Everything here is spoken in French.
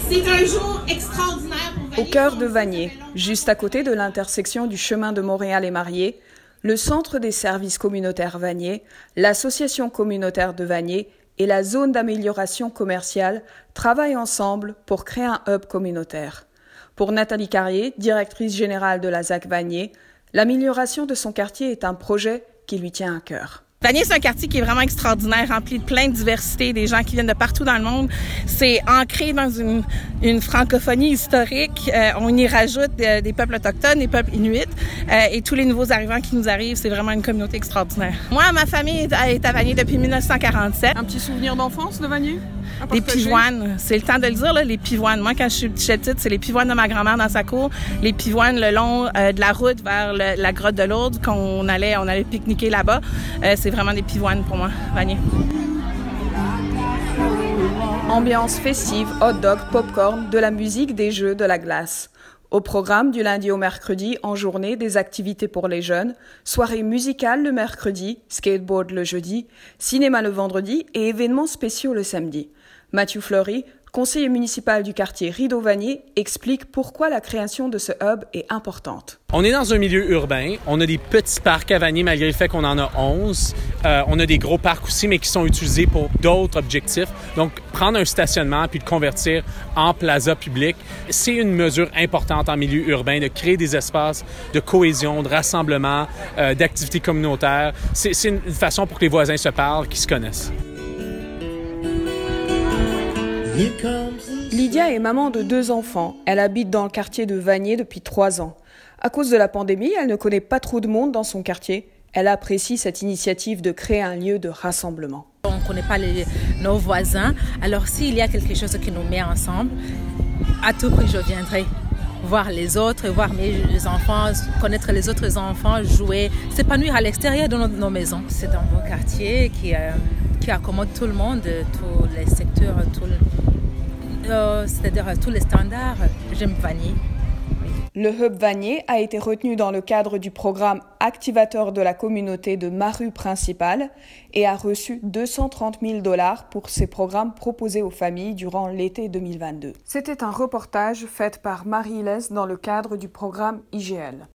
C'est un jour extraordinaire pour Vanier. Au cœur de Vanier, juste à côté de l'intersection du chemin de Montréal et Marié, le Centre des services communautaires Vanier, l'Association communautaire de Vanier et la zone d'amélioration commerciale travaillent ensemble pour créer un hub communautaire. Pour Nathalie Carrier, directrice générale de la ZAC Vanier, l'amélioration de son quartier est un projet qui lui tient à cœur. Vanier, c'est un quartier qui est vraiment extraordinaire, rempli de plein de diversité, des gens qui viennent de partout dans le monde. C'est ancré dans une francophonie historique. On y rajoute des peuples autochtones, des peuples inuits et tous les nouveaux arrivants qui nous arrivent. C'est vraiment une communauté extraordinaire. Moi, ma famille est à Vanier depuis 1947. Un petit souvenir d'enfance de Vanier? Les pivoines, c'est le temps de le dire, là, les pivoines. Moi, quand je suis petite, c'est les pivoines de ma grand-mère dans sa cour, les pivoines le long de la route vers la grotte de Lourdes, qu'on allait pique-niquer là-bas. C'est vraiment des pivoines pour moi, Vanier. Ambiance festive, hot dog, popcorn, de la musique, des jeux, de la glace. Au programme du lundi au mercredi, en journée, des activités pour les jeunes, soirée musicale le mercredi, skateboard le jeudi, cinéma le vendredi et événements spéciaux le samedi. Mathieu Fleury, conseiller municipal du quartier Rideau-Vanier, explique pourquoi la création de ce hub est importante. On est dans un milieu urbain. On a des petits parcs à Vanier, malgré le fait qu'on en a 11. On a des gros parcs aussi, mais qui sont utilisés pour d'autres objectifs. Donc, prendre un stationnement puis le convertir en plaza public, c'est une mesure importante en milieu urbain, de créer des espaces de cohésion, de rassemblement, d'activités communautaires. C'est une façon pour que les voisins se parlent, qu'ils se connaissent. Lydia est maman de 2 enfants. Elle habite dans le quartier de Vanier depuis 3 ans. À cause de la pandémie, elle ne connaît pas trop de monde dans son quartier. Elle apprécie cette initiative de créer un lieu de rassemblement. On ne connaît pas nos voisins, alors s'il y a quelque chose qui nous met ensemble, à tout prix je viendrai voir les autres, voir mes enfants, connaître les autres enfants, jouer, s'épanouir à l'extérieur de nos maisons. C'est un beau quartier qui accommode tout le monde, tous les secteurs, c'est-à-dire tous les standards. J'aime Vanier. Le Hub Vanier a été retenu dans le cadre du programme Activateur de la communauté de ma rue principale et a reçu 230 000 $ pour ses programmes proposés aux familles durant l'été 2022. C'était un reportage fait par Marie-Hélène dans le cadre du programme IGL.